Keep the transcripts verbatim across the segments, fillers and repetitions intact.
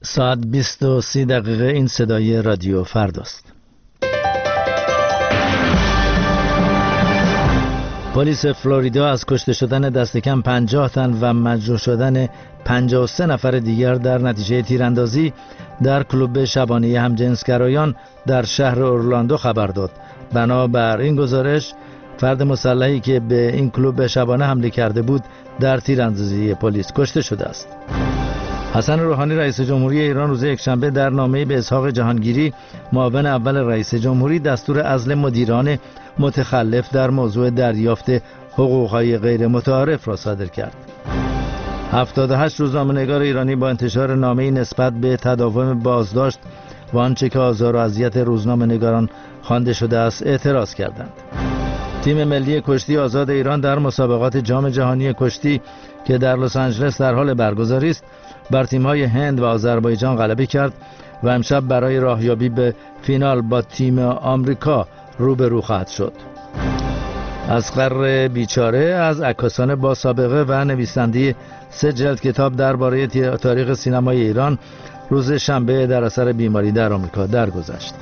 ساعت بیست و سی دقیقه. این صدای رادیو فرداست. پلیس فلوریدا از کشته شدن دست کم پنجاه تن و مجروح شدن پنجاه و سه نفر دیگر در نتیجه تیراندازی در کلوب شبانه همجنسگرایان در شهر اورلاندو خبر داد. بنابر این گزارش فرد مسلحی که به این کلوب شبانه حمله کرده بود در تیراندازی پلیس کشته شده است. حسن روحانی رئیس جمهوری ایران روز یکشنبه در نامه‌ای به اسحاق جهانگیری معاون اول رئیس جمهوری دستور عزل مدیران متخلف در موضوع دریافت حقوق‌های غیر متعارف را صادر کرد. هفتاد و هشت روزنامه‌نگار ایرانی با انتشار نامه‌ای نسبت به تداوم بازداشت و آنچه که آزار و اذیت روزنامه‌نگاران خوانده شده است اعتراض کردند. تیم ملی کشتی آزاد ایران در مسابقات جام جهانی کشتی که در لس آنجلس در حال برگزاری است بر تیم‌های هند و آذربایجان غلبه کرد و امشب برای راهیابی به فینال با تیم آمریکا روبرو خواهد شد. اصغر بیچاره از عکاسان با سابقه و نویسنده سه جلد کتاب درباره تاریخ سینمای ایران روز شنبه در اثر بیماری در آمریکا درگذشت.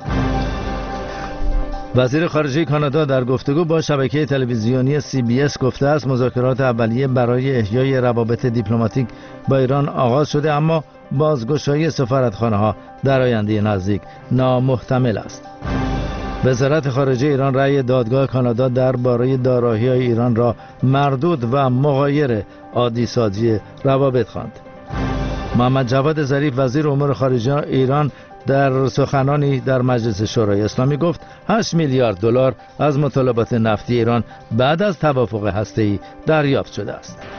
وزیر خارجه کانادا در گفتگو با شبکه تلویزیونی سی بی اس گفته است مذاکرات اولیه برای احیای روابط دیپلماتیک با ایران آغاز شده، اما بازگشایی سفارتخانه‌ها در آینده نزدیک نامحتمل است. وزارت خارجه ایران رأی دادگاه کانادا درباره دارایی‌های ایران را مردود و مغایر عادی سازی روابط خواند. محمد جواد ظریف وزیر امور خارجه ایران در سخنانی در مجلس شورای اسلامی گفت هشت میلیارد دلار از مطالبات نفتی ایران بعد از توافق هسته‌ای دریافت شده است.